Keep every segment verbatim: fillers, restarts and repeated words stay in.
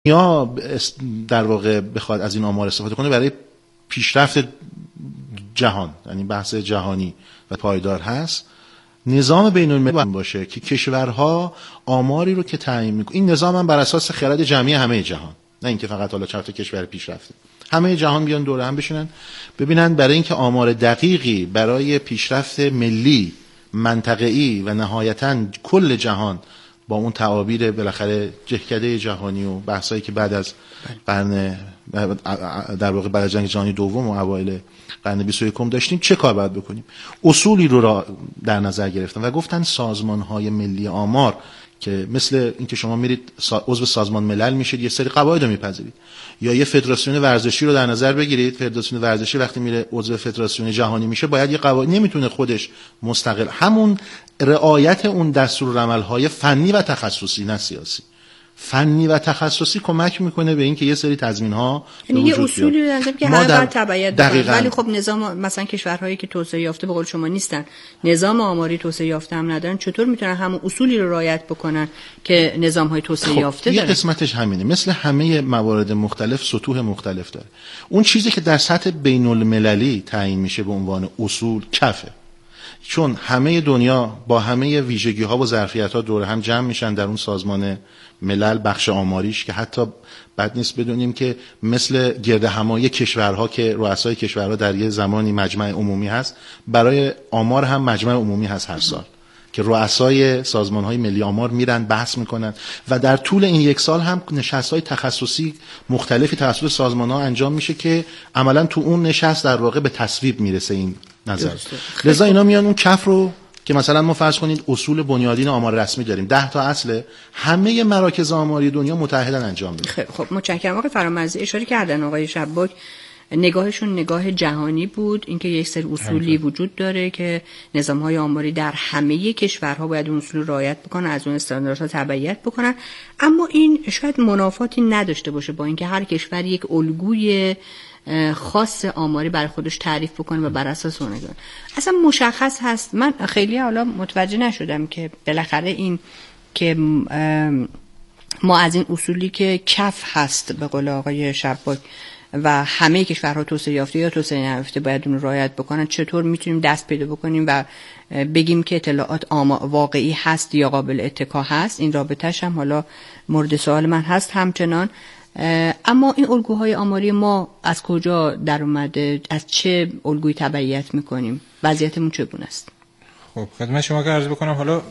یا در واقع بخواد از این آمار استفاده کنه برای پیشرفت جهان، یعنی بحث جهانی و پایدار هست، نظام بین المللی باشه که کشورها آماری رو که تعیین میکنه، این نظام هم بر اساس خرد جمعی همه جهان، نه اینکه فقط حالا چند تا کشور پیشرفته، همه جهان بیان دوره هم بشینن ببینن برای اینکه آمار دقیقی برای پیشرفت ملی، منطقه‌ای و نهایتاً کل جهان با اون تعابیر بالاخره جهکده جهانی و بحثایی که بعد از قرن در واقع بعد از جنگ جهانی دوم و اوایل قرن بیست و یکم داشتیم، چه کار باید بکنیم. اصولی رو را در نظر گرفتن و گفتن سازمان‌های ملی آمار که مثل اینکه شما میرید عضو سازمان ملل میشید، یه سری قواعد رو میپذیرید، یا یه فدراسیون ورزشی رو در نظر بگیرید، فدراسیون ورزشی وقتی میره عضو فدراسیون جهانی میشه باید یه قواعد، نمیتونه خودش مستقل، همون رعایت اون دستورالعمل‌های فنی و تخصصی نه سیاسی، فنی و تخصصی کمک میکنه به اینکه یه سری تضمین‌ها به وجود بیاد. یعنی اصولی لازم که هر بار تبعیت بکنه، ولی خب نظام مثلا کشورهایی که توسعه یافته به قول شما نیستن، نظام آماری توسعه یافته هم ندارن، چطور میتونن همون اصولی رو رعایت بکنن که نظام‌های توسعه خب یافته دارن؟ یه قسمتش همینه، مثل همه موارد مختلف سطوح مختلف داره. اون چیزی که در سطح بین‌المللی تعیین میشه به عنوان اصول کفه، چون همه دنیا با همه ویژگی‌ها و ظرفیت‌ها دور هم جمع میشن در اون سازمان ملل، بخش آماریش که حتی بد نیست بدونیم که مثل گرد همایی کشورها که رؤسای کشورها در یه زمانی مجمع عمومی هست، برای آمار هم مجمع عمومی هست هر سال که رؤسای سازمان‌های ملی آمار میرن بحث میکنن و در طول این یک سال هم نشست‌های تخصصی مختلفی توسط سازمان‌ها انجام میشه که عملاً تو اون نشست در واقع به تصویب میرسه این نظر. لذا اینا میان اون کف رو که مثلا ما فرض کنید اصول بنیادین آمار رسمی داریم، ده تا اصله، همه مراکز آماری دنیا متحدن انجام میدن. خیلی خب متشکرم آقای فرامرزی. اشاره کردن آقای شباک نگاهشون نگاه جهانی بود، اینکه یک سری اصولی وجود داره که نظام‌های آماری در همه کشورها باید اون اصول رعایت بکنن، از اون استانداردها تبعیت بکنن، اما این شاید منافاتی نداشته باشه با اینکه هر کشور یک الگوی خاص آماری برای خودش تعریف بکنه و بر اساس اون نگاه. اصلا مشخص هست، من خیلی حالا متوجه نشدم که بالاخره این که ما از این اصولی که کف هست به قول آقای شباک و همه کشورها توسعه یافته یا توسعه نیافته باید اون رو رعایت بکنن، چطور میتونیم دست پیدا بکنیم و بگیم که اطلاعات واقعی هست یا قابل اتکا هست؟ این رابطه‌ش هم حالا مورد سوال من هست همچنان. اما این الگوهای آماری ما از کجا در اومده؟ از چه الگویی تبعیت میکنیم؟ وضعیتمون چگونه است؟ خب خدمت شما که عرض بکنم، حالا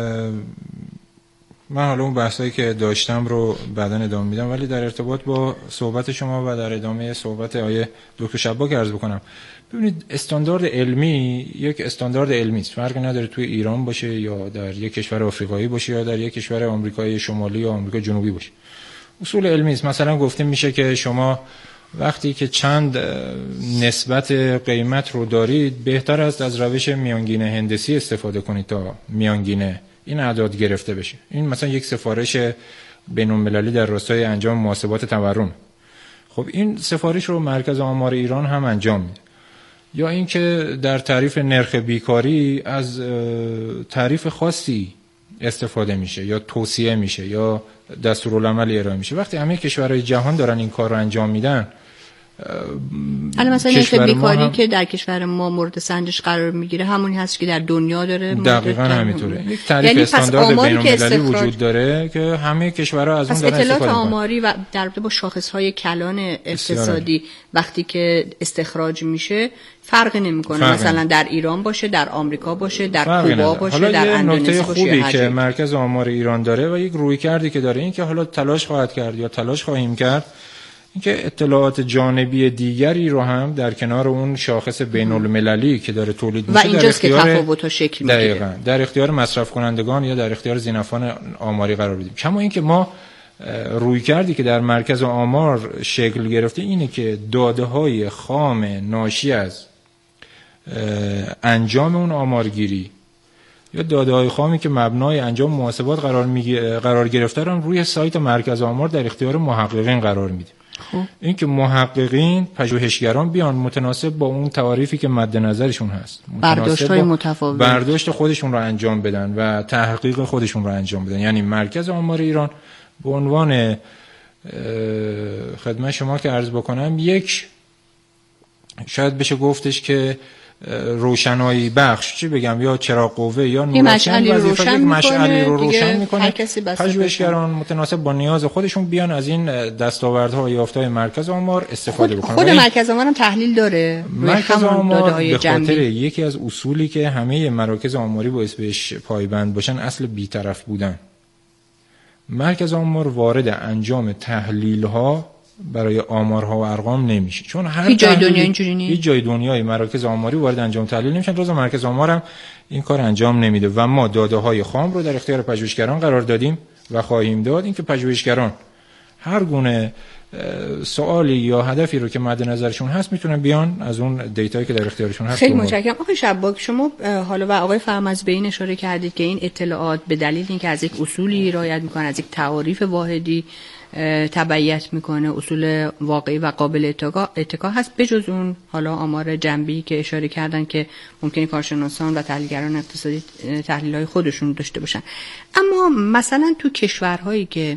من حالا اون بحثایی که داشتم رو بعداً ادامه میدم، ولی در ارتباط با صحبت شما و در ادامه صحبت آیه دکتر شباک عرض بکنم. ببینید استاندارد علمی یک استاندارد علمی است، فرقی نداره توی ایران باشه یا در یک کشور آفریقایی باشه یا در یک کشور آمریکای شمالی یا آمریکای جنوبی باشه. اصول علمی است. مثلا گفته میشه که شما وقتی که چند نسبت قیمت رو دارید، بهتر است از روش میانگینه هندسی استفاده کنید تا میانگینه این اعداد گرفته بشه. این مثلا یک سفارش بین‌المللی در راستای انجام محاسبات تورم. خب این سفارش رو مرکز آمار ایران هم انجام میده. یا اینکه در تعریف نرخ بیکاری از تعریف خاصی استفاده میشه یا توصیه میشه یا دستورالعمل ارائه میشه. وقتی همه کشورهای جهان دارن این کار رو انجام میدن، الان مثلا نرخ بیکاری هم... که در کشور ما مورد سنجش قرار میگیره همونی هست که در دنیا داره. دقیقاً همینطوره. یک تعریف یعنی استاندارد بین‌المللی استخراج... وجود داره که همه کشورها از اون دارن استفاده میکنن. اطلاعات آماری و در رابطه با شاخص‌های کلان اقتصادی وقتی که استخراج میشه فرقی نمیکنه، مثلا در ایران باشه، در آمریکا باشه، در کوبا باشه، حالا در اندونزی باشه. خوبی که مرکز آمار ایران داره و یک رویکردی که داره، این که حالا تلاش خواهد کرد یا تلاش خواهیم کرد اینکه اطلاعات جانبی دیگری رو هم در کنار اون شاخص بین‌المللی که داره تولید میشه و اینجاست که تفاوت‌ها شکل میگیره، دقیقاً در اختیار مصرف کنندگان یا در اختیار زینفان آماری قرار بدیم. کما اینکه ما روی کردی که در مرکز آمار شکل گرفته اینه که داده‌های خام ناشی از انجام اون آمارگیری یا داده‌های خامی که مبنای انجام محاسبات قرار می قرار گرفته رو روی سایت مرکز آمار در اختیار محققین قرار میده. خب این که محققین پژوهشگران بیان متناسب با اون تعریفی که مد نظرشون هست برداشت‌های متفاوت برداشت خودشون رو انجام بدن و تحقیق خودشون رو انجام بدن. یعنی مرکز آمار ایران به عنوان خدمت شما که عرض بکنم، یک شاید بشه گفتش که روشنایی بخش، چی بگم، یا چراغ قوه یا نورافکن، وظیفه یک مشعلی رو روشن میکنه. پژوهشگران متناسب با نیاز خودشون بیان از این دستاوردها و یافته‌های مرکز آمار استفاده بکنن. خود مرکز آمار هم تحلیل داره. مرکز آمار به خاطر یکی از اصولی که همه مراکز آماری باعث بهش پایبند باشن، اصل بی‌طرف بودن. مرکز آمار وارد انجام تحلیل ها برای آمارها و ارقام نمیشه، چون هر هیچ جای دنیا اینجوری نیست. هیچ جای دنیای مراکز آماری وارد انجام تحلیل نمیشن، روز مرکز آمار هم این کار انجام نمیده و ما داده های خام رو در اختیار پژوهشگران قرار دادیم و خواهیم داد. اینکه پژوهشگران هر گونه سوالی یا هدفی رو که مد نظرشون هست میتونن بیان از اون دیتایی که در اختیارشون هست. خیلی متشکرم. آقای شباک، شما حالا و آقای فرمز به این اشاره کردید که این اطلاعات به دلیل اینکه از یک اصولی رعایت میکنه، از یک تعاریف واحدی تبعیت میکنه، اصول واقعی و قابل اتکا هست، بجز اون حالا آمار جنبی که اشاره کردن که ممکنه کارشناسان و تحلیلگران اقتصادی تحلیل‌های خودشون داشته باشن. اما مثلا تو کشورهایی که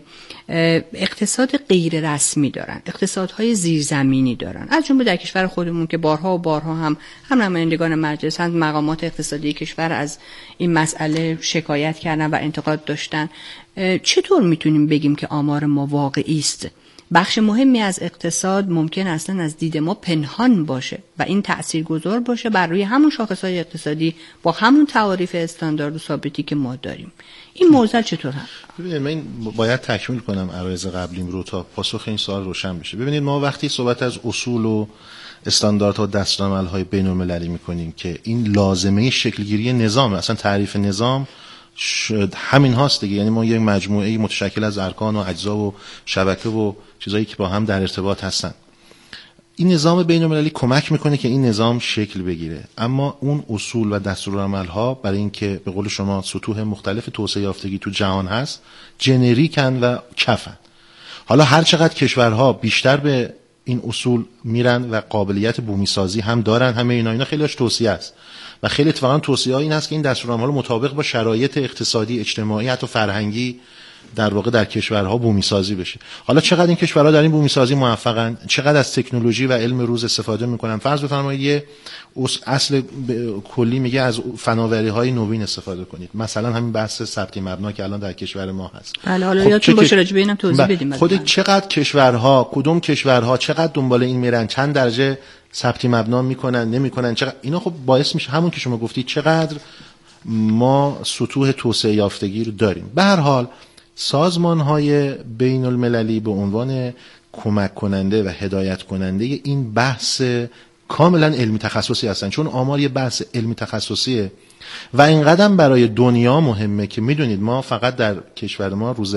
اقتصاد غیر رسمی دارن، اقتصادهای زیرزمینی دارن، از جمله در کشور خودمون که بارها و بارها هم هم نمایندگان مجلس هم مقامات اقتصادی کشور از این مسئله شکایت کردن و انتقاد داشتن، چطور میتونیم بگیم که آمار ما واقعی است؟ بخش مهمی از اقتصاد ممکن اصلا از دید ما پنهان باشه و این تاثیرگذار باشه بر روی همون شاخص‌های اقتصادی با همون تعاریف استاندارد و ثابتی که ما داریم. این موضوع چطور هست؟ ببینید، من باید تکمیل کنم عرایض قبلیم رو تا پاسخ این سوال روشن بشه. ببینید، ما وقتی صحبت از اصول و استانداردها و دستورالعمل‌های بین‌المللی می‌کنیم که این لازمه شکلگیری نظام، اصلا تعریف نظام همین هاست دیگه. یعنی ما یک مجموعه متشکل از ارکان و اجزا و شبکه و چیزایی که با هم در ارتباط هستن. این نظام بین‌المللی کمک میکنه که این نظام شکل بگیره، اما اون اصول و دستورالعمل‌ها برای اینکه به قول شما سطوح مختلف توسعه یافتگی تو جهان هست، جنریکن و کفن. حالا هر چقدر کشورها بیشتر به این اصول میرن و قابلیت بومی سازی هم دارن، همه اینا اینا خیلیش توصیه است و خیلی اتفاقا توصیه ها این است که این دستورالعمل مطابق با شرایط اقتصادی، اجتماعی، حتی فرهنگی در واقع در کشورها بومی سازی بشه. حالا چقدر این کشورها در این بومی سازی موفقن، چقدر از تکنولوژی و علم روز استفاده میکنن. فرض بفرمایید یه اصل کلی میگه از فناوری های نوین استفاده کنید، مثلا همین بحث ثبت مبنا که الان در کشور ما هست. بله، حالا خب یادتون باشه راجع به اینم توضیح بدیم. خود چقدر کشورها، کدوم کشورها چقدر دنبال این میرن، چند درجه ثبت مبنا میکنن نمیکنن، چقدر اینا خب باعث میشه همون که شما گفتید چقدر ما سطوح توسعه یافتگی رو داریم. به هر حال سازمان‌های بین المللی به عنوان کمک کننده و هدایت کننده این بحث کاملا علمی تخصصی هستن، چون آمار یه بحث علمی تخصصیه و اینقدر برای دنیا مهمه که میدونید ما فقط در کشور ما روز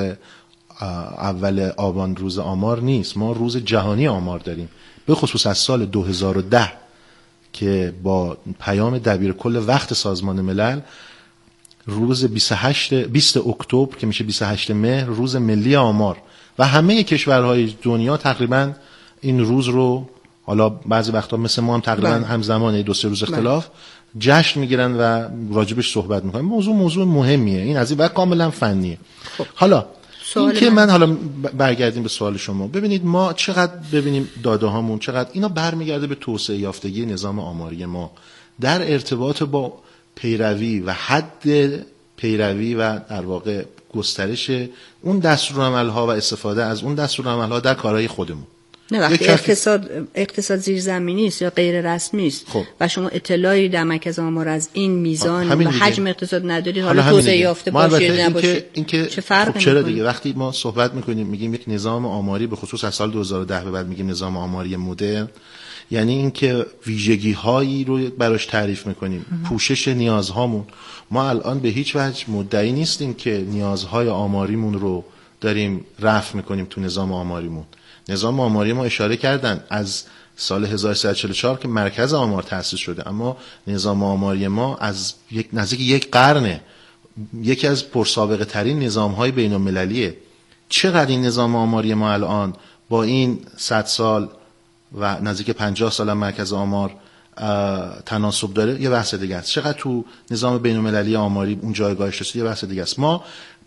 اول آبان روز آمار نیست، ما روز جهانی آمار داریم، به خصوص از سال دو هزار و ده که با پیام دبیرکل وقت سازمان ملل روز بیست و هشت بیست اکتبر که میشه بیست و هشت مهر روز ملی آمار و همه کشورهای دنیا تقریبا این روز رو، حالا بعضی وقتا مثل ما هم تقریبا همزمان دو سه روز اختلاف جشن میگیرن و راجبش صحبت میکنن. موضوع موضوع مهمیه این از این و کاملا فنیه. خب. حالا این که من حالا برگردیم به سوال شما، ببینید ما چقدر ببینیم داده هامون چقدر اینا برمیگرده به توسعه یافتگی نظام آماری ما در ارتباط با پیروی و حد پیروی و در واقع گسترش اون دستورالعمل‌ها و استفاده از اون دستورالعمل‌ها در کارهای خودمون. نه وقتی اقتصاد اقتصاد زیرزمینی است یا غیر رسمی است خب. و شما اطلاعی در مرکز آمار از این میزان و حجم اقتصاد ندارید، حالا توسعه یافته باشید نباشید، این که چه فرقی خب چرا دیگه وقتی ما صحبت میکنیم میگیم یک نظام آماری به خصوص از سال دو هزار و ده به بعد میگیم نظام آماری مدرن، یعنی اینکه ویژگی هایی رو براش تعریف میکنیم، پوشش نیازهامون. ما الان به هیچ وجه مدعی نیستیم که نیازهای آماریمون رو داریم رفع میکنیم تو نظام آماریمون. نظام آماری ما اشاره کردن از سال هزار و سیصد و چهل و چهار که مرکز آمار تأسیس شده، اما نظام آماری ما از یک نزدیک یک قرنه یکی از پرسابقه ترین نظام های بین المللیه. چقدر این نظام آماری ما الان با این صد سال و نزدیک پنجاه سال مرکز آمار تناسب داره یه بحث دیگه است. چقدر تو نظام بین المللی آماری اون جایگاهش رسید یه بحث دیگه است. ما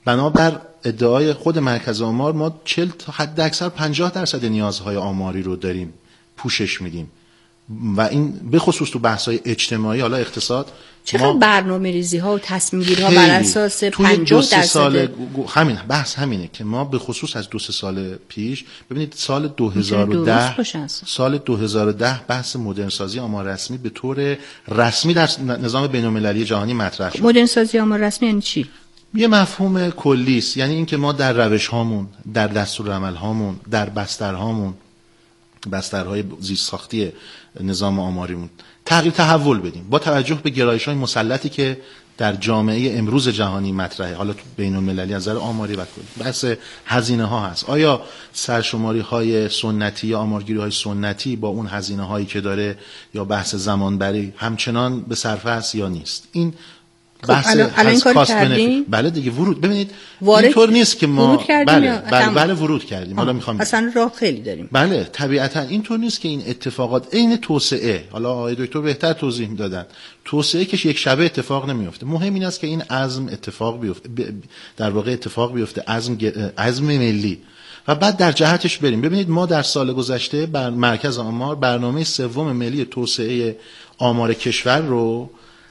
بنابر ادعای خود مرکز آمار ما چهل تا حد اکثر پنجاه درصد نیازهای آماری رو داریم پوشش میدیم و این به خصوص تو بحث‌های اجتماعی، حالا اقتصاد، چقدر برنامه‌ریزی ها و تصمیم گیری ها بر اساس پنجاه درصد سال همین بحث همینه که ما به خصوص از دو سه سال پیش ببینید سال دو هزار و ده سال دو هزار و ده بحث مدرن سازی آمار رسمی به طور رسمی در نظام بین‌المللی جهانی مطرح شد. مدرن سازی آمار رسمی یعنی چی؟ یه مفهوم کلی است، یعنی اینکه ما در روش هامون، در دستورالعمل هامون، در بستر هامون، بسترهای زیست ساختی نظام آماریمون تغییر تحول بدیم با توجه به گرایش‌های مسلطی که در جامعه امروز جهانی مطرحه، حالا تو بین‌المللی از نظر آماری و کلی. بحث هزینه ها هست. آیا سرشماری های سنتی یا آمارگیری های سنتی با اون هزینه هایی که داره یا بحث زمانبری همچنان به صرفه است یا نیست؟ این بحث خب الان کار کردیم. بله دیگه ورود ببینید اینطور نیست که ما بله بله, بله ورود کردیم. حالا میخوام اصلا راه خیلی داریم. بله طبیعتا اینطور نیست که این اتفاقات عین توسعه، حالا آقای دکتر بهتر توضیح میدادن، توسعه که یک شبه اتفاق نمیفته. مهم این است که این عزم اتفاق بیفته، در واقع اتفاق بیفته، عزم عزم ملی و بعد در جهتش بریم. ببینید ما در سال گذشته بر مرکز آمار برنامه سوم ملی توسعه آمار کشور رو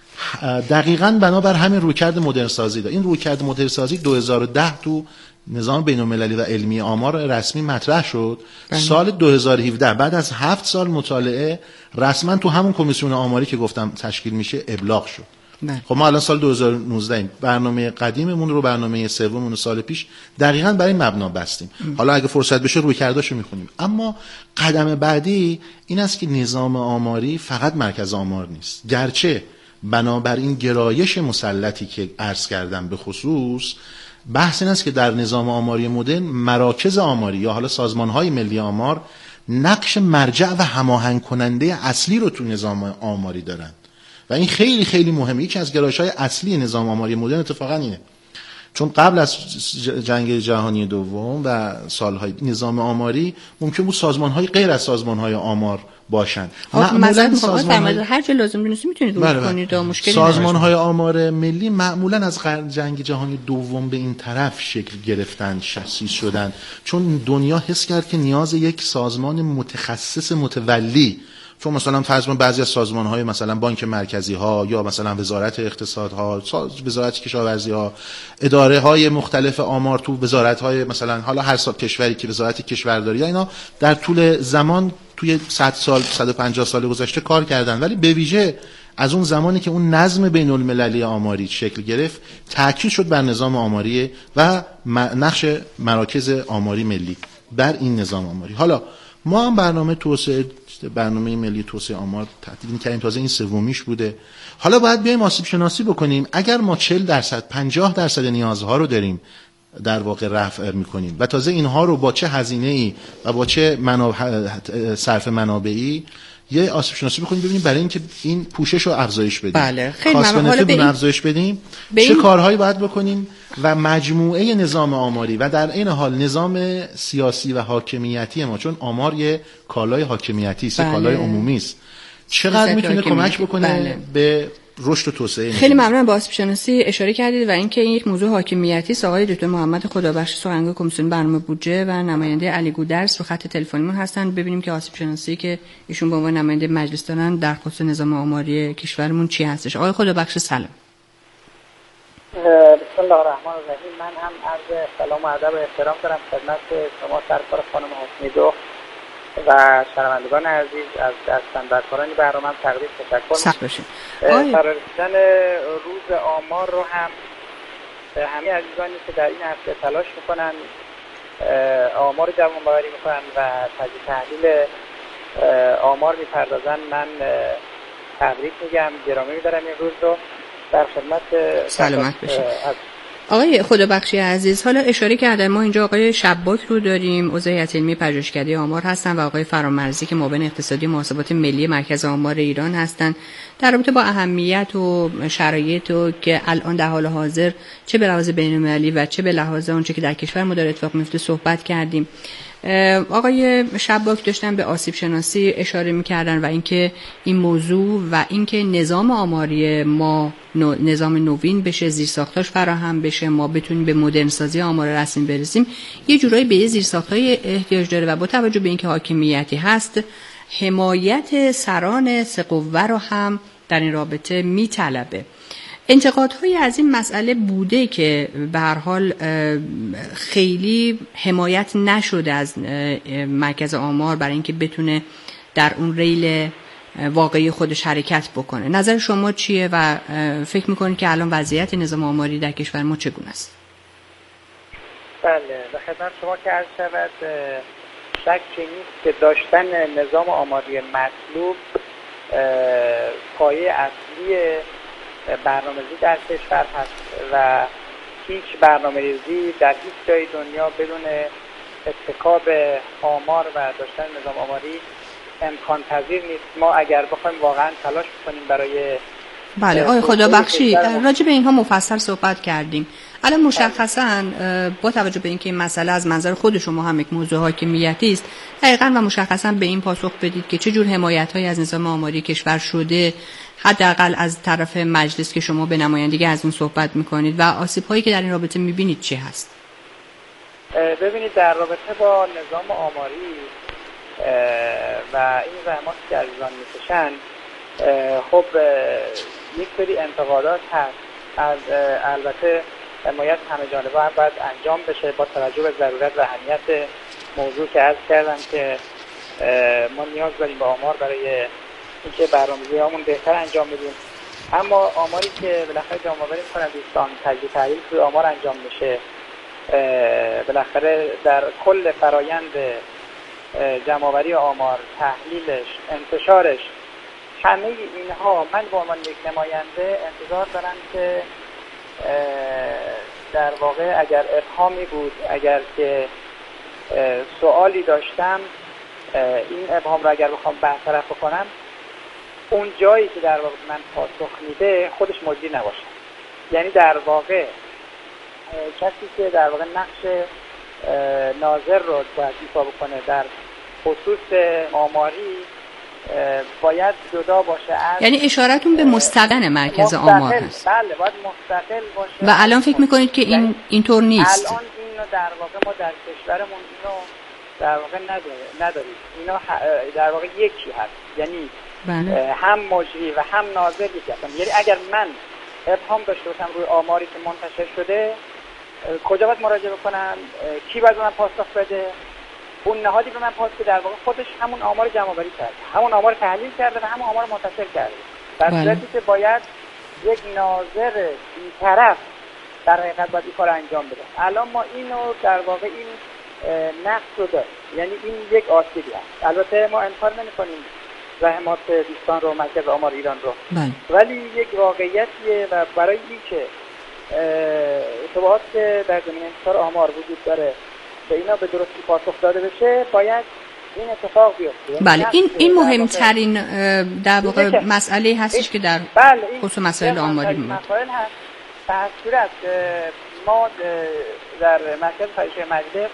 دقیقاً بنابر همین رویکرد مدرن سازی داد. این رویکرد مدرن سازی دو هزار و ده تو نظام بین‌المللی و علمی آمار رسمی مطرح شد. بله. سال دو هزار و هفده بعد از هفت سال مطالعه رسما تو همون کمیسیون آماری که گفتم تشکیل میشه ابلاغ شد. بله. خب ما الان سال دو هزار و نوزده ایم. برنامه قدیممون رو برنامه سوممون سال پیش دقیقاً برای مبنا بستیم. ام. حالا اگه فرصت بشه رویکرداشو میخونیم. اما قدم بعدی این است که نظام آماری فقط مرکز آمار نیست. گرچه بنابراین گرایش مسلطی که عرض کردم به خصوص بحث این است که در نظام آماری مدرن مراکز آماری یا حالا سازمان‌های ملی آمار نقش مرجع و هماهنگ کننده اصلی رو تو نظام آماری دارن و این خیلی خیلی مهمه. یکی از گرایش‌های اصلی نظام آماری مدرن اتفاقا اینه، چون قبل از جنگ جهانی دوم و سالهای نظام آماری ممکن بود سازمان‌های غیر از سازمان‌های آمار باشن. معمولاً سازمان‌های هر جا لازم دونستید میتونید ورود کنید و مشکلی نداره. سازمان‌های آمار ملی معمولاً از جنگ جهانی دوم به این طرف شکل گرفتن، تأسیس شدن، چون دنیا حس کرد که نیاز یک سازمان متخصص متولی، چون مثلا فرض کن بعضی از سازمان‌های مثلا بانک مرکزی ها یا مثلا وزارت اقتصاد ها، وزارت کشاورزی ها، اداره های مختلف آمار تو وزارت های مثلا حالا هر سال کشوری که وزارت کشورداری یا اینا در طول زمان توی صد سال صد و پنجاه سال گذشته کار کردن، ولی به ویژه از اون زمانی که اون نظم بین‌المللی آماری شکل گرفت تاکید شد بر نظام آماری و نقش مراکز آماری ملی بر این نظام آماری. حالا ما هم برنامه توسعه برنامه ملی توسعه آمار تدوین کردیم، تازه این سومیش بوده. حالا باید بیایم آسیب شناسی بکنیم. اگر ما چهل درصد پنجاه درصد نیازها رو داریم در واقع رفع میکنیم و تازه اینها رو با چه هزینه‌ای و با چه منابع صرف منابعی یه آسیب شناسی بکنیم ببینیم برای اینکه این پوشش رو افزایش بدیم. بله خیلی ممنون. حالا به این افزایش بدیم چه کارهایی باید بکنیم و مجموعه نظام آماری و در این حال نظام سیاسی و حاکمیتی ما، چون آمار یه کالای حاکمیتی است، بله. کالای عمومی است، چقدر میتونه کمک بکنه بله. به رشد و توسعه. خیلی ممنون. با آسیب شناسی اشاره کردید و اینکه این یک موضوع حاکمیتی است. آقای دکتر محمد خدابخش سخنگوی کمیسیون برنامه بودجه و نماینده علی گودرز رو خط تلفنیمون هستن. ببینیم که آسیب شناسی که ایشون به عنوان نماینده مجلس دارن در خصوص نظام آماری کشورمون چی هستش. آقای خدابخش سلام. بسم الله الرحمن الرحیم. من هم عرض سلام و ادب و احترام دارم خدمت شما سرکار خانم حسنی دو و شنوندگان عزیز. از دستاندرکاران برنامه هم تقدیم تشکر می‌کنم. قرار رسیدن روز آمار رو هم همه عزیزانی که در این هفته تلاش میکنن آمار جمع‌آوری میکنن و تجزیه تحلیل آمار میپردازن من تبریک میگم، گرامی می‌دارم این روز رو. در خدمت سلامت باشید. آقای خدابخشی عزیز، حالا اشاره کردن ما اینجا آقای شباک رو داریم، عضو هیئت علمی پژوهشکده آمار هستن و آقای فرامرزی که معاون اقتصادی محاسبات ملی مرکز آمار ایران هستن. در رابطه با اهمیت و شرایط و که الان در حال حاضر چه به لحاظ بین‌المللی و چه به لحاظ اونچه که در کشور ما داره اتفاق میفته صحبت کردیم. آقای شباک داشتن به آسیب شناسی اشاره می‌کردن و اینکه این موضوع و اینکه نظام آماری ما نظام نوین بشه، زیرساختاش فراهم بشه، ما بتونیم به مدرن سازی آمار رسمی برسیم، یه جورایی به زیرساخت‌های احتیاج داره و با توجه به اینکه حاکمیتی هست، حمایت سران سه‌قوه رو هم در این رابطه میطلبه. انتقادهایی از این مسئله بوده که به هر حال خیلی حمایت نشده از مرکز آمار برای اینکه بتونه در اون ریل واقعی خودش حرکت بکنه. نظر شما چیه و فکر میکنید که الان وضعیت نظام آماری در کشور ما چگونه است؟ بله، به خدمت شما که عرض شود شک نیست که داشتن نظام آماری مطلوب پایه اصلی برنامه‌ریزی در کشور هست و هیچ برنامه‌ریزی در هیچ جای دنیا بدون اتکا به آمار و داشتن نظام آماری امکان پذیر نیست. ما اگر بخوایم واقعا تلاش کنیم برای بله آقای خدابخشی راجع به اینها مفصل صحبت کردیم. الان مشخصاً با توجه به اینکه این مسئله از منظر خود شما هم یک موضوع حاکمیتی است، دقیقاً و مشخصاً به این پاسخ بدید که چه جور حمایت‌هایی از نظام آماری کشور شده، حداقل از طرف مجلس که شما به نمایندگی از اون صحبت می‌کنید، و آسیب‌هایی که در این رابطه می‌بینید چی هست؟ ببینید در رابطه با نظام آماری و این زحماتی که عزیزان می‌کشن، خب یک سری انتقادات هست. از البته حمایت همه جانبه هم باید انجام بشه با توجه به ضرورت و اهمیت موضوع که عرض کردم که ما نیاز داریم به آمار برای اینکه برنامه‌ریزی هامون بهتر انجام بدیم. اما آماری که بالاخره جمع‌آوری می‌کنن دوستان، تجزیه تحلیل توی آمار انجام میشه، بالاخره در کل فرایند جمع‌آوری آمار، تحلیلش، انتشارش، همه اینها من به عنوان یک نماینده انتظار دارم که در واقع اگر ابهامی بود، اگر که سوالی داشتم، این ابهام رو اگر بخوام برطرف بکنم، اون جایی که در واقع من پاسخ میده خودش مجری نباشه. یعنی در واقع کسی که در واقع نقش ناظر رو باید ایفا بکنه در خصوص آماری باید جدا باشه از، یعنی اشارتون به مستقل مرکز آمار هست. بله، باید مستقل باشه. و الان فکر میکنید که این اینطور نیست؟ الان اینو در واقع ما در کشورمون اینو در واقع نداریم. اینا در واقع یکی هست، یعنی بله. هم مجری و هم ناظر یکی هستن. یعنی اگر من ابهام داشته باشم روی آماری که منتشر شده، کجا باید مراجعه بکنم؟ کی باید من پاسخ بده؟ اون نهادی به من پاسخ که در واقع خودش همون آمار جمع‌آوری کرده، همون آمار تحلیل کرده و همون آمار منتشر کرده. در صورتی که باید یک ناظر بی‌طرف در حقیقت باید این کار انجام بده. الان ما اینو در واقع این نقص رو داریم، یعنی این یک آسیبی هست. البته ما انکار نمی‌کنیم زحمات دوستان رو، مرکز آمار ایران رو، بله. ولی یک واقعیتیه و برای اینکه اشتباهات که در زمینه انتشار آمار وجود داره به اینا به درستی پاسخ داده بشه، باید این اتفاق بیفته. بله، این این مهمترین در واقع مسئله هستش که در بله خصوص مسائل آماری مسائل هست. در صورت ما در مرکز فرایش مجلس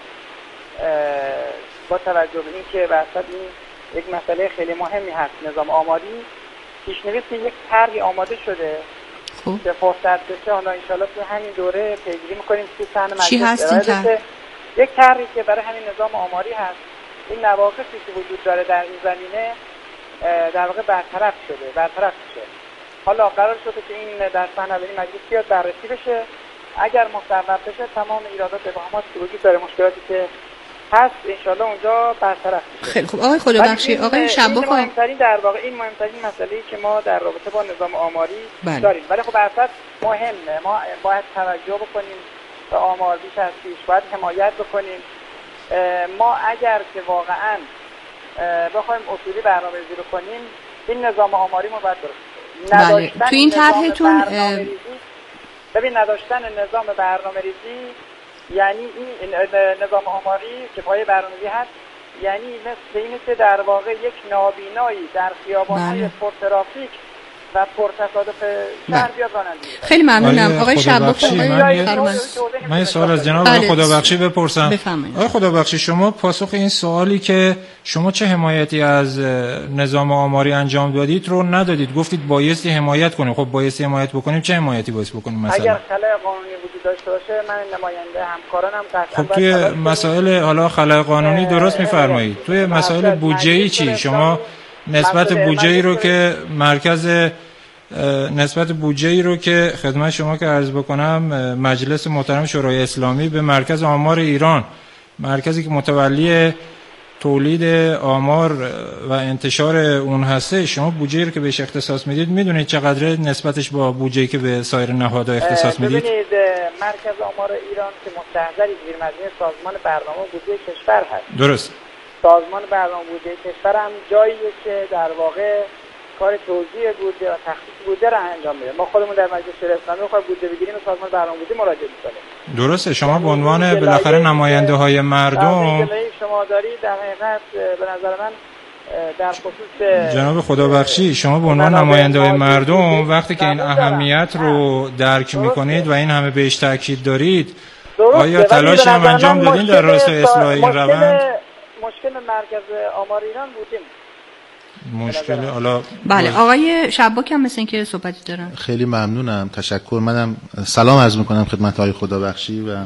با توجه به اینکه واسه این یک مسئله خیلی مهمی هست، نظام آماری، پیش‌نویس یک طرحی آماده شده خوب. که فرصت بشه حالا ان شاءالله تو همین دوره پیگیری می‌کنیم که صحن مجلس چی هست این طرح؟ یک طرحی که برای همین نظام آماری هست، این نواقصی که وجود داره در این زمینه در واقع برطرف شده، برطرف شده. حالا قرار شده که این در صحن اولین مجلس بیاد بررسی بشه. اگر مصوب بشه تمام ایرادات و ابهاماتی که وجود داره، مشکلاتی که هست، ان شاءالله اونجا برطرف میشه. خیلی خوب آقای خدابخشی، آقای شباک، این مهمترین در واقع این مهمترین مسئله‌ای که ما در رابطه با نظام آماری بله. داریم. ولی خب اصلا مهمه، ما باید توجه بکنیم به آمار بیش از پیش، باید حمایت بکنیم. ما اگر که واقعا بخوایم اصولی برنامه‌ریزی رو کنیم، این نظام آماری ما باید درست بله. تو این طرحتون ببین نداشتن نظام برنامه‌ریزی یعنی این نظام آماری که پای برنامه‌ریزی هست، یعنی مثل اینه که در واقع یک نابینایی در خیابان‌های پرترافیک و پرتصادف شهر بیاد رانندگی. خیلی ممنونم آقای شباک. من یه سوال از جناب آقای خدابخشی بپرسم. آقای خدابخشی، شما پاسخ این سوالی که شما چه حمایتی از نظام آماری انجام دادید رو ندادید، گفتید بایستی حمایت کنیم. خب بایستی حمایت بکنیم، چه حمایتی باید بکنیم؟ مثلا اگر خلأ قانونی وجود داشته باشه، من نماینده همکارانم قطعا. خب توی مسائل حالا خلأ قانونی درست میفرمایید، توی مسائل بودجه‌ای چی؟ شما نسبت بودجه‌ای رو که مرکز نسبت بودجه‌ای رو که خدمت شما که عرض بکنم مجلس محترم شورای اسلامی به مرکز آمار ایران، مرکزی که متولی تولید آمار و انتشار اون هسته، شما بودجه‌ای رو که بهش اختصاص میدید میدونید چقدره نسبتش با بودجه‌ای که به سایر نهادها اختصاص میدید؟ ببینید مرکز آمار ایران که مستحضر زیر مجموعه سازمان برنامه بودجه کشور هست. درست. سازمان برنامه بودجه کشور هم جاییه که در واقع کار توزیع بوده و تخصیص بوده را انجام میده. ما خودمون در مجلس شورای اسلامی می‌خوایم بودجه بگیریم و سازمان برنامه بودجه مراجعه می‌کنیم. درسته. شما به عنوان بالاخره نماینده های مردم شما دارید در حقیقت به نظر من در خصوص جناب خدابخشی، شما به عنوان نماینده های مردم وقتی که این اهمیت رو درک می‌کنید و این همه بهش تاکید دارید، آیا تلاشی هم انجام دادین در راستای اصلاح این روند؟ مشکل مرکز آمار ایران بودیم. مشکل حالا بله آقای شباک هم مثل اینکه صحبتی دارن. خیلی ممنونم، تشکر. منم سلام عرض میکنم خدمت آقای خدابخشی و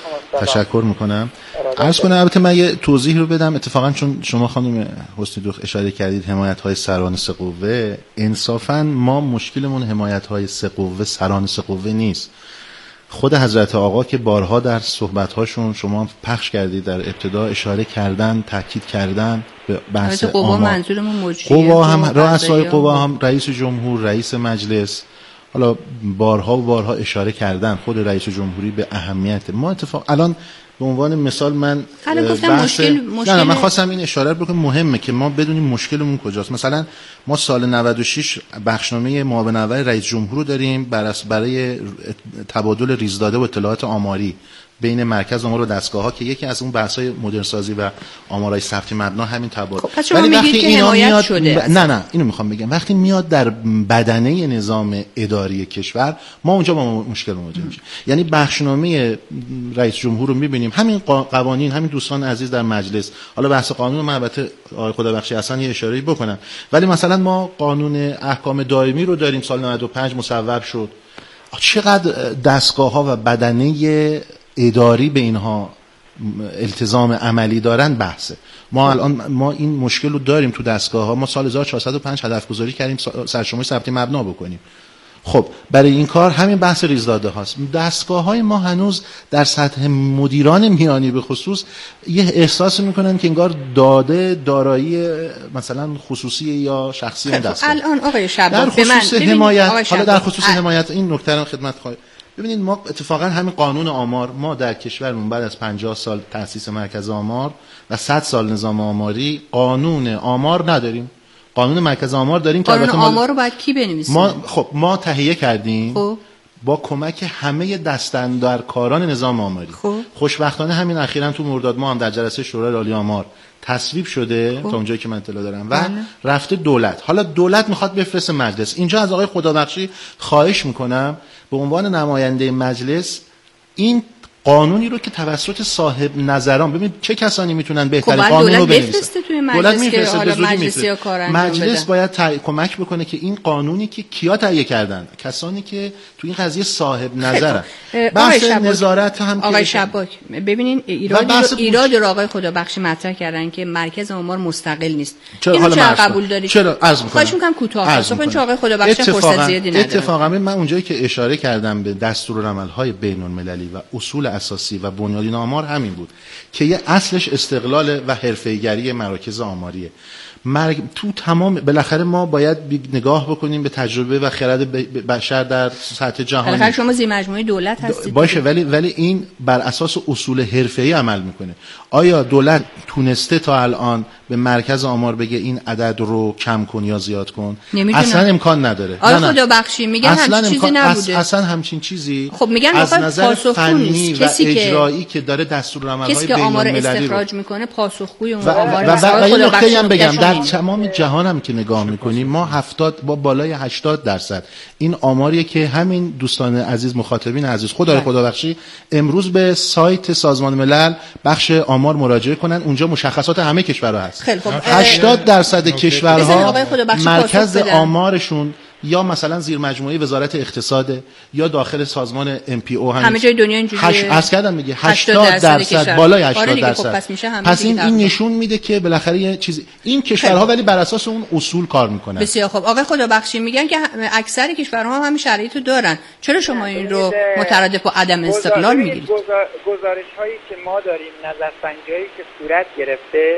تشکر میکنم. عرض کنم البته من یه توضیح رو بدم، اتفاقا چون شما خانم حسنی دوخ اشاره کردید حمایت های سران سه قوه، انصافا ما مشکلمون حمایت های سه قوه سران سه قوه نیست. خود حضرت آقا که بارها در صحبت‌هاشون شما پخش کردید در ابتدا اشاره کردن، تاکید کردن به بحث قوا. منظورمون مجریه، قوا هم رؤسای قوا هم رئیس جمهور، رئیس مجلس، حالا بارها و بارها اشاره کردن خود رئیس جمهوری به اهمیت ما. اتفاق الان به عنوان مثال من گفتم مشکل مشکل نه, نه من خواستم این اشاره رو بکنم، مهمه که ما بدونیم مشکلمون کجاست. مثلا ما سال نود و شش بخشنامه معاون اول رئیس جمهور رو داریم برای تبادل ریزداده و اطلاعات آماری بین مرکز آمار و دستگاه‌ها که یکی از اون بحث‌های مدرن‌سازی و آمارای ثبتی مبنا همین تبادل. خب پس شما میگید که حمایت شده. نه نه اینو میخوام بگم، وقتی میاد در بدنه نظام اداری کشور ما اونجا با مشکل مواجه میشیم. یعنی بخشنامه رئیس جمهور رو میبینیم، همین قوانین، همین دوستان عزیز در مجلس، حالا بحث قانون من البته آقای خدابخشی اصلا یه اشاره‌ای بکنم، ولی مثلا ما قانون احکام دائمی رو داریم، سال نود و پنج مصوب شد. چقدر دستگاه‌ها و بدنه اداری به اینها التزام عملی دارن بحثه. ما الان ما این مشکل رو داریم تو دستگاه ها. ما سال هزار و چهارصد و پنج هدف گذاری کردیم سرشماری ثبتی مبنا بکنیم. خب برای این کار همین بحث ریزداده هاست. دستگاه های ما هنوز در سطح مدیران میانی به خصوص یه احساس میکنن که انگار داده دارایی مثلا خصوصی یا شخصی اون دستگاه. الان آقای شباک در خصوص حمایت، حالا در خصوص ال... حمایت این نکته رو خدمت خواهیم. ببینید ما اتفاقا همین قانون آمار، ما در کشورمون بعد از پنجاه سال تأسیس مرکز آمار و صد سال نظام آماری قانون آمار نداریم. قانون مرکز آمار داریم که قانون آمار رو باید کی بنویسه؟ ما خب ما تهیه کردیم خب. با کمک همه دستاندرکاران نظام آماری. خب. خوشبختانه همین اخیراً تو مرداد ما هم در جلسه شورای عالی آمار تصویب شده خب. تا اونجایی که من اطلاع دارم و بله. رفته دولت. حالا دولت میخواد بفرسته مجلس. اینجا از آقای خدابخشی خواهش میکنم به عنوان نماینده مجلس این قانونی رو که توسط صاحب نظران، ببینید چه کسانی میتونن بهترین خب قانون رو بنویسن. دولت میفرسته به مجلس یا مجلس باید تع... کمک بکنه که این قانونی که کیا تهیه کردن، کسانی که تو این قضیه صاحب نظرن. بحث نظارت هم آقای که شباک ببینین ایراد رو ایراد رو آقای خدابخشی مطرح کردن که مرکز آمار مستقل نیست. اینو چرا قبول دارید؟ چرا عرض می‌کنم. خواهش می‌کنم کوتاه باشید چون آقای خدابخشی فرصت زیادی نداره. اتفاقا من اونجایی که اشاره کردم به دستورالعمل‌های بین‌المللی و اصول اساسی و بنیادین آمار همین بود که یه اصلش استقلال و حرفه‌ای‌گری مراکز آماریه. مرگ تو تمام بالاخره ما باید نگاه بکنیم به تجربه و خرد بشر در سطح جهانی. بالاخره شما زیر مجموعه دولت هستید باشه، ولی ولی این بر اساس اصول حرفه‌ای عمل میکنه. آیا دولت تونسته تا الان به مرکز آمار بگه این عدد رو کم کن یا زیاد کن؟ نمیتونم. اصلا امکان نداره. آره خدا بخشی میگن همچین چیزی امکان... نبوده. اصلا همچین چیزی خب میگن از نظر فنی و کسی اجرایی که داره دستورالعمل‌های بین‌المللی رو استخراج میکنه پاسخگوی اون و آمار و, و, و این نکته هم بگم در شما. تمام جهان هم که نگاه میکنیم ما هفتاد با بالای هشتاد درصد این آماریه که همین دوستان عزیز مخاطبین عزیز خدای خدا بخشی امروز به سایت سازمان ملل بخش آمار مراجعه کنن، اونجا مشخصات همه کشورها هست. خیلی خب هشتاد درصد کشورها مرکز آمارشون یا مثلا زیر مجموعه وزارت اقتصاد یا داخل سازمان ام پی او همه جای دنیا اینجوریه. هش... عرض کردم میگه هشتاد درصد بالای هشتاد آره درصد. خب پس, میشه پس این این نشون میده که بالاخره یه چیزی این کشورها ولی بر اساس اون اصول کار میکنن. بسیار خب. آقای خدابخشی میگن که اکثر کشورها هم همین شرایطو دارن، چرا شما این رو مترادف با عدم استقلال میگیرید؟ گزارش هایی که ما داریم، نظرسنجی‌هایی که صورت گرفته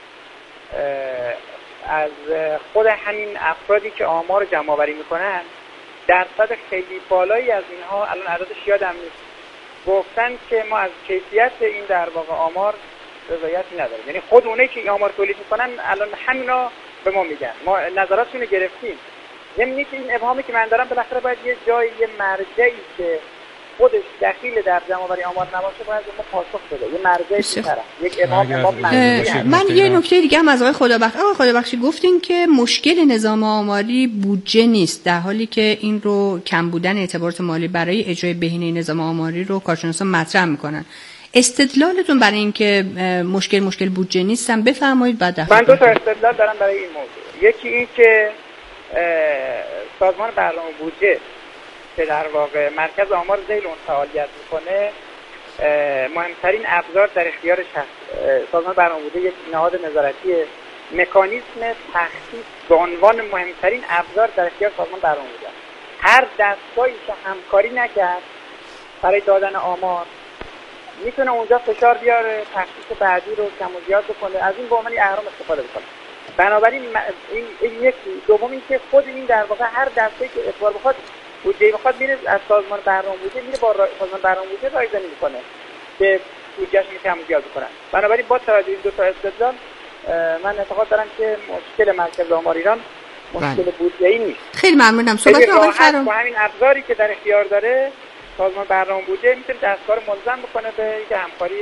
از خود همین افرادی که آمار جمع آوری میکنن، درصد خیلی بالایی از اینها الان عددش یادم نیست گفتن که ما از کیفیت این در واقع آمار رضایتی نداریم. یعنی خود اونایی که این آمار تولید میکنن الان همینا به ما میگن ما نظراتشون رو گرفتیم. یعنی که این ابهامی که من دارم بالاخره باید یه جایی یه مرجعی که خودش دخیل در جمع‌آوری آمار نباشه باید ما پاسخ بده، یه مرجعی طرف یک ابهام ابهام من یه نکته دیگه هم از آقای خدابخش آقای خدابخشی گفتین که مشکل نظام آماری بودجه نیست، در حالی که این رو کم بودن اعتبارات مالی برای اجرای بهینه نظام آماری رو کارشناسان مطرح میکنن. استدلالتون برای این که مشکل مشکل بودجه نیستن بفرمایید. بعد من دو تا استدلال دارم برای این موضوع. یکی این که سازمان برنامه بودجه که در واقع مرکز آمار ذیل اون فعالیت میکنه مهمترین ابزار در اختیارش هست. سازمان برنامه بودجه یک نهاد نظارتی، مکانیزم تخصیص به عنوان مهمترین ابزار در اختیار سازمان برنامه بودجه. هر دستگاهی که همکاری نکرد برای دادن آمار میتونه اونجا فشار بیاره، تخصیص بعدی رو کم و زیاد بکنه، از این به عنوان اهرم استفاده بکنه. بنابراین این, این یک دوم این که خود این در واقع هر دسته که اعتبار بخواد بودجه بخواد میره از سازمان برنامه بودجه میره با سازمان برنامه بودجه رایزنی میکنه که بودجهش کم و زیاد بکنن. بنابراین با توجه این دو تا استدلال من اعتقاد دارم که مشکل مرکز آمار ایران مشکل بودجه‌ای نیست. خیلی ممنونم. صحبت آقای فرام با همین ابزاری که در اختیار داره سازمان برنامه بودجه میتونه دستگاه رو ملزم بکنه به اینکه همکاری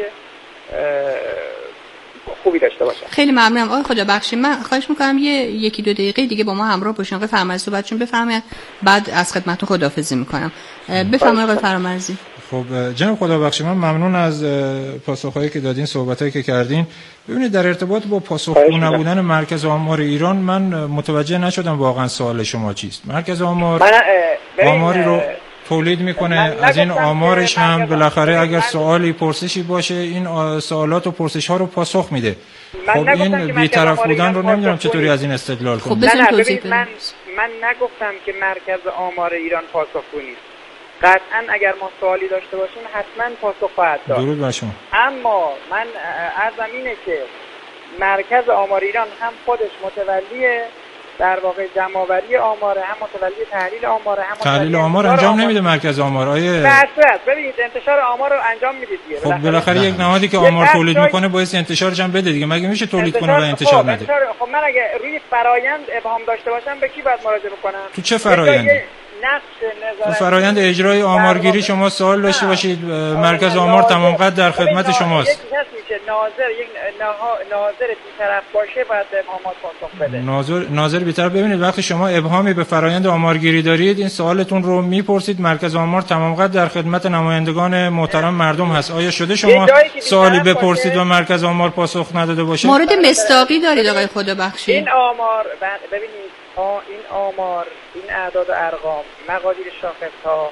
خوبی داشته باشه. خیلی ممنونم آقای خدابخشی. من خواهش میکنم یه یکی دو دقیقه دیگه با ما همراه باشین. آقای فرامرزی صحبتشون بفرمایید، بعد از خدمتتون خداحافظی میکنم. بفرمایید آقای فرامرزی. خب جناب خدابخشی، من ممنون از پاسخهایی که دادین، صحبتایی که کردین. ببینید در ارتباط با پاسخگو نبودن مرکز آمار ایران من متوجه نشدم واقعا سوال شما چیست. مرکز آمار آماری رو تولید میکنه، از این آمارش هم بالاخره اگر سوالی پرسشی باشه این سوالات و پرسش ها رو پاسخ میده. خب این بی‌طرف بودن رو نمیدونم چطوری از این استدلال کنم. خب نه نه ببینید من من نگفتم که مرکز آمار ایران پاسخگو نیست. قطعا اگر ما سوالی داشته باشیم حتما پاسخ خواهد داد. درود بر شما. اما من عرضم اینه که مرکز آمار ایران هم خودش متولیه در واقع جمع‌آوری آماره، هم متولی تحلیل آماره، هم تحلیل آمار انجام آمار. نمیده مرکز آمار. آیه بحث ببینید انتشار آمار رو انجام میدید دیگه. خب بالاخره یک نهادی که آمار تولید میکنه باید انتشارش هم بده دیگه. مگه میشه تولید کنه و انتشار نده؟ خب من اگه روی فرایند ابهام داشته باشم به کی باید مراجعه بکنم؟ تو چه فرایندی؟ تو فرایند اجرای آمارگیری شما سوال داشته باشید، مرکز آمار تمام قد در خدمت شماست. یک کسی که ناظر یک ناظر بی‌طرف باشه باید ابهامات پاسخ بده. ناظر ناظر بی‌طرف. ببینید وقتی شما ابهامی به فرایند آمارگیری دارید این سوالتون رو میپرسید، مرکز آمار تمام قد در خدمت نمایندگان محترم مردم هست. آیا شده شما سوالی بپرسید و مرکز آمار پاسخ نداده باشه؟ مورد مصداقی دارید آقای خدابخشی؟ این آمار ببینید این آمار، این اعداد و ارقام، مقادیر شاخص‌ها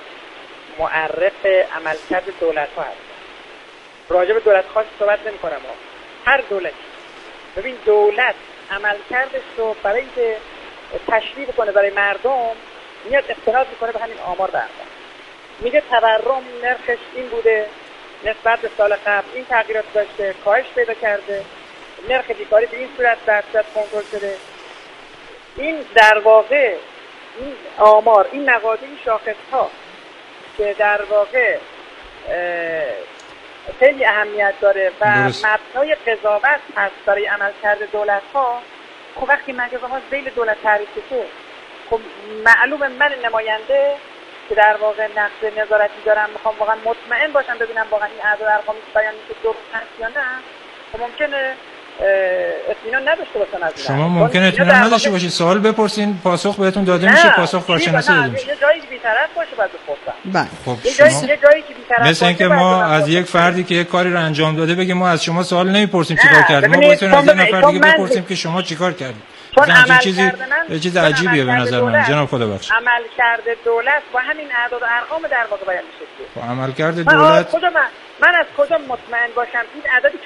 معرف عملکرد دولت‌ها هست. راجع به دولت خاص صحبت نمی‌کنم. هر دولتی ببین دولت عملکردش رو برای اینکه تشریح کنه برای مردم میاد استناد می‌کنه به همین آمار برنامه. میگه تورم نرخش این بوده، نسبت به سال قبل این تغییرات داشته، کاهش پیدا کرده، نرخ بیکاری به این صورت در صورت کنترل شده. این در واقع این آمار، این مقادیر شاخص ها که در واقع خیلی اهمیت داره و درست. مبنای قضاوت هست برای عملکرد دولت‌ها. خب وقتی مجازها ذیل دولت تعریف بشه، خب معلومه من نماینده که در واقع نقش نظارتی دارم میخوام واقعا مطمئن باشم ببینم واقعا این اعداد ارقامی که بیان میشه درست هست یا نه. خب ممکنه اطمینان نداشته باشن از این. شما ممکنه اطمینان نداشته باشید، سوال بپرسین پاسخ بهتون داده میشه، پاسخ کارشناسی داده میشه. یه جایی که بی‌طرف باشه بعد بپرسن. بله. خب یه جایی یه جایی که بی‌طرف باشه، مثل اینکه ما از یک فردی که یک کاری رو انجام داده بگیم ما از شما سوال نمیپرسیم چیکار کردید، ما باید از یه نفر دیگه بپرسیم که شما چیکار کردید. این چیزی یه چیز عجیبیه به نظر من. جناب خدا بخش. عملکرد دولت با همین اعداد و ارقام در واقع بیان میشه. با عملکرد دولت من از کجا من من از کجا مطمئن باشم این عددی